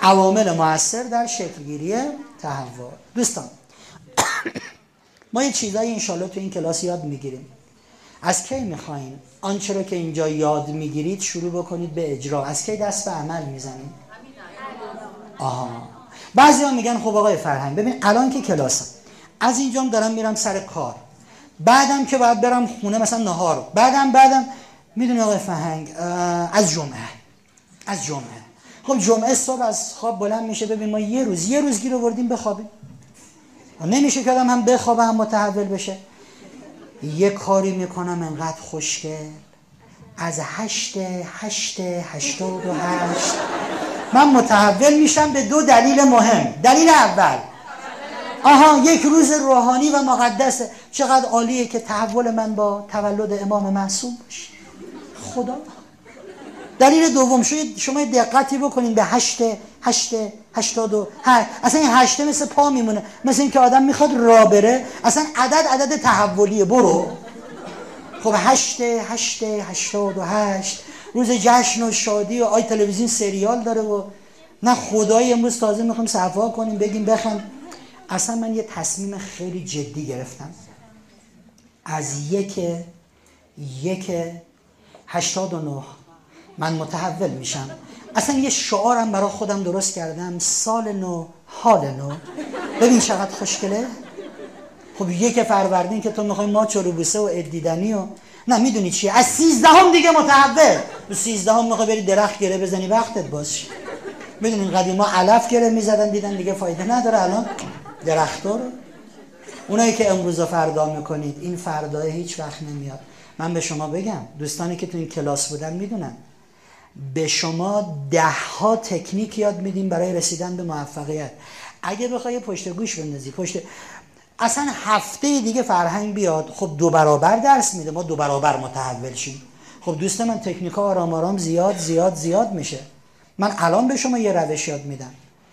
عوامل مؤثر در شکلگیری تحول. دوستان ما یه چیزایی انشالله تو این کلاس یاد میگیریم. از کی میخواین آنچه رو که اینجا یاد میگیرید شروع بکنید به اجرا؟ از کی دست به عمل میزنید؟ آها، بعضی ها میگن خب آقای فرهنگ ببین الان که کلاسم، از اینجام دارم میرم سر کار، بعدم که باید برم خونه مثلا نهار، بعدم میدونی آقای فرهنگ از جمعه خب جمعه صبح از خواب بلند میشه، ببین ما یه روز گیر آوردیم بخوابیم، نمیشه که آدم هم بخوابه هم متحول بشه. یه کاری میکنم انقدر خوشگل، از 8/8/88 من متحول میشم به 2 دلیل مهم. دلیل اول، یک روز روحانی و مقدسه، چقدر عالیه که تحول من با تولد امام معصوم باشه خدا. دلیل دوم، شما دقتی بکنین به 8/8/88. اصلا این 8 مثل پا میمونه، مثل این که آدم میخواد راه بره، اصلا عدد تحولیه. برو خب 8/8/88 روز جشن و شادی و آی تلویزیون سریال داره و نه خدای امروز تازه میخوام صفا کنیم بگیم بخند. اصلا من یه تصمیم خیلی جدی گرفتم، از 1/1/89 من متحول میشم. اصلا یه شعارم برای خودم درست کردم، سال نو حال نو. ببین چقدر خوشگله. خب 1 فروردین که تو میخوای ماچ و روبوسه و ادیدنی و نه میدونی چیه، از 13 دیگه متحول. تو 13 میخوای بری درخت گره بزنی وقتت باشه. میدونین قدیما علف گره میزدن دیدن دیگه فایده نداره، الان درخت‌ها رو. اونایی که امروز و فردا میکنید، این فردا هیچ وقت نمیاد. من به شما بگم، دوستانی که تو این کلاس بودن میدونن به شما 10 تکنیک یاد میدیم برای رسیدن به موفقیت. اگه بخوای پشت گوش بندازی اصلا هفته دیگه فرهنگ بیاد، خب 2 برابر درس میده، ما 2 برابر متحول شیم. خب دوست من تکنیک‌ها آرام آرام زیاد میشه. من الان به شما یه روش یاد میدم،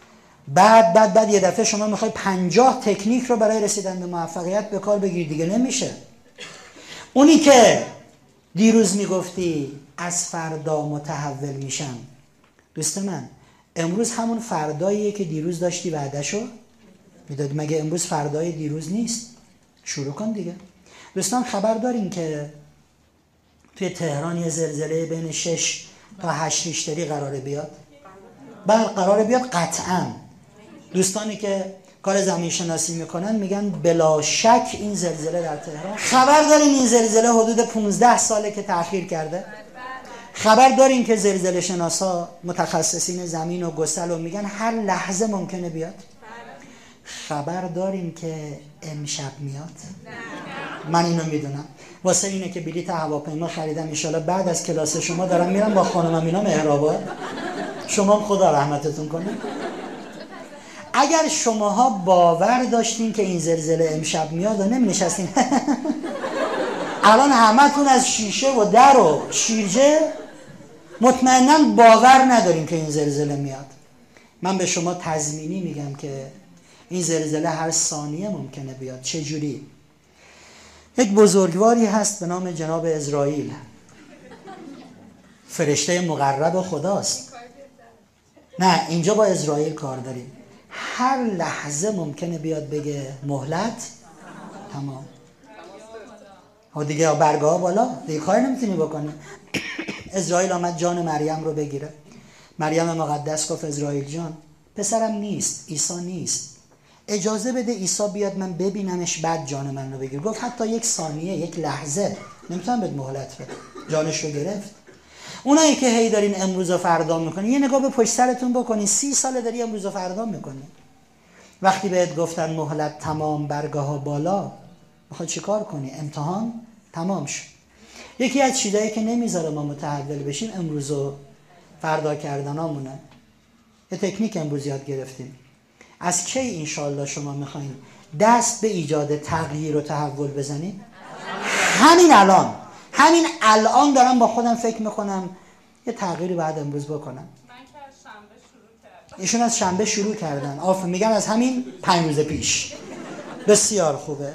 بعد یه دفعه شما میخوای 50 تکنیک رو برای رسیدن به موفقیت به کار بگیری، دیگه نمیشه. اونی که دیروز میگفتی از فردا متحول میشم، دوست من امروز همون فرداییه که دیروز داشتی وعدهشو میدادی. مگه امروز فردای دیروز نیست؟ شروع کن دیگه. دوستان خبر دارین که توی تهران یه زلزله بین 6 تا 8 ریشتری قراره بیاد؟ بله قراره بیاد قطعاً. دوستانی که کار زمین شناسی میکنن میگن بلا شک این زلزله در تهران. خبر دارین این زلزله حدود 15 ساله که تأخیر کرده؟ خبر دارین که زلزله شناسا متخصصین زمین و گسل و میگن هر لحظه ممکنه بیاد؟ خبر دارین که امشب میاد؟ من اینو میدونم، واسه اینه که بلیط هواپیما خریدم، ان شاءالله بعد از کلاس شما دارم میرم با خانمم اینا مهرآباد. شما خدا رحمتتون کنه. اگر شماها باور داشتین که این زلزله امشب میاد و نمی‌نشستین الان همتون از شیشه و در و شیرجه مطمئناً باور ندارین که این زلزله میاد. من به شما تضمینی میگم که این زلزله هر ثانیه ممکنه بیاد. چجوری؟ یک بزرگواری هست به نام جناب اسرائیل، فرشته مقرب خداست. نه اینجا با اسرائیل کار داریم. هر لحظه ممکنه بیاد بگه مهلت تمام. ها دیگه برگه ها بالا، دیگه کاری نمیتونی بکنی. اسرائیل آمد جان مریم رو بگیره. مریم مقدس گفت اسرائیل جان پسرم نیست، عیسی نیست، اجازه بده عیسی بیاد من ببینمش بعد جان من رو بگیر. گفت حتی 1 ثانیه 1 لحظه نمیتونم بهت مهلت بدم. جانش رو گرفت. اونایی که هی دارین امروز و فردا میکنین، یه نگاه به پشت سرتون بکنین، 30 ساله داری امروز و فردا میکنین. وقتی بهت گفتن مهلت تمام، برگه ها بالا، میخوای چیکار کنی؟ امتحان تمام شد. یکی از چیزایی که نمیذاره ما متحول بشیم امروز و فردا کردنامونه. یه تکنیک امروز یاد گرفتیم. از کی انشالله شما میخواین دست به ایجاد تغییر و تحول بزنید؟ همین الان دارم با خودم فکر میکنم یه تغییری باید امروز بکنم. من که از شنبه شروع کردم. ایشون از شنبه شروع کردن. میگم از همین 5 روز پیش. بسیار خوبه.